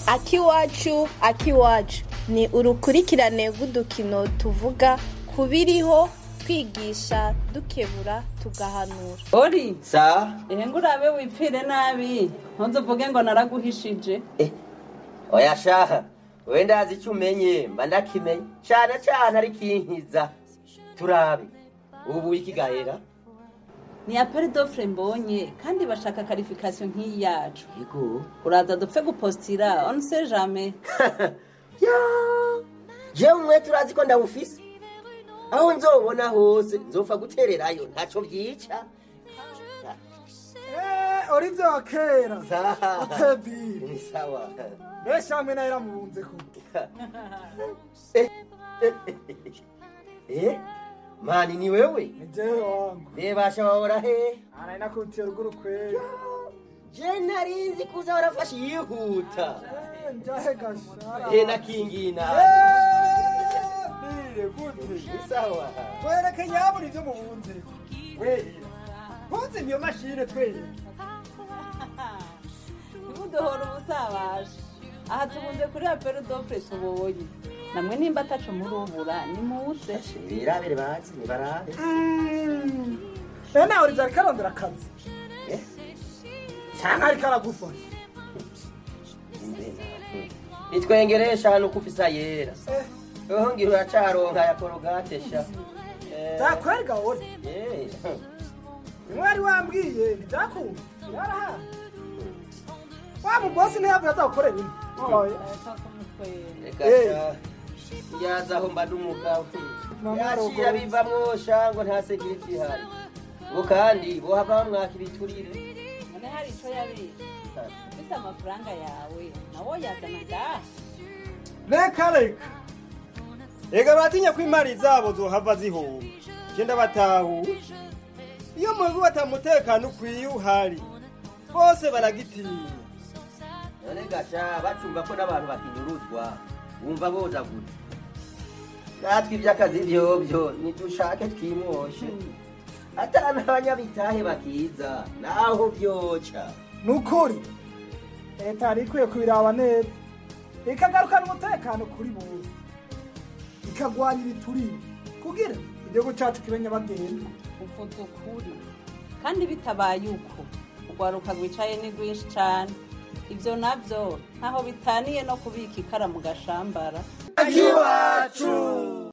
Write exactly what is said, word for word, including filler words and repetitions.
Akiwacu Akiwacu ni urukurikirane rw'udukino tuvuga kubiriho twigisha dukebura tugahanura. Ori sa ehe ngurabe wipfire nabi ntuzuvuge ngo naraguhishije. eh oya shaha wenda azi icyo umenye mba ndakimenye cyane cyane ari kinkiza turabe ubu ikigahera Ni appel d'offre mbonye kandi bashaka qualification nk'iyi yacu. yego Uraza dupfe gupostira on sait jamais. ya je umwe turazi ko ndawufise aho nzobona hose nzofa gutererayo ntaco byica. Eh, orivyo wakera. Sawa. Utebi. Ni sawa. Besha mwe naira mubunze ko. Eh, eh, mani ni wewe? Ni jewe wangu. Bebasha wahora he? Anaina kutiya ruguru kweli. Je narinzi kuza warafashe yihuta. Eh, njahe gashara. Eh nakingina. Eh, bire gute. Ni sawa. Wereke nyabo nivyo mubunze ko. We. Bunze niyo mashine twere. Nibudohora ubusabasha. Aha tubunze kuri appel d'offre tubonye. Namwe nimba ataco murubura ni muze. Birabere bazi ni barabe. Mm. Bene uri zari karondera akazi. Eh? Cyangwa ari karagufasha. Itwengeresha hano kufisa yera. Eh. Oho ngira uracaronka ya korogate sha. Eh. Zakwerga uri. Eh. Mwari wambwiye bidakumva. Yaraha. Wa mu boss ne yavuye azakorera imwe. Oya. Gasha. Yazaho mbadumuka. Yashira bivamwo shango nta security ihari. Ngo kandi bo hava mwakira iturire. None hari ico yabi. Ufise amafaranga yawe nawo yazana ngaha. Reka reka. Ega batinya ko imari zabo zohava zihomba. Genda batahu. Iyo mugu batamutekano ukwiye uhari. Bose baragitinya. None gasha bacumva ko n'abantu bakinyuruzwa. Wumva boza gute. Natwe iby'akazi byo byo nidushake twimoshe. Atana abanyabitahe bakiza naho byoca. Nukuri. Leta arikwiye kubiraba neza. Ikagarukana umutekano kuri bose. Ikagwanya ibiturire. Kugira igihugu cyacu kirenya bagenda. Uvuze ukuri kandi bitabaye uko ugwaruka rwicaye ni rwinshi cyane. Ivyo navyo ntaho bitaniye no kubika ikara mu gashambara. Akiwacu.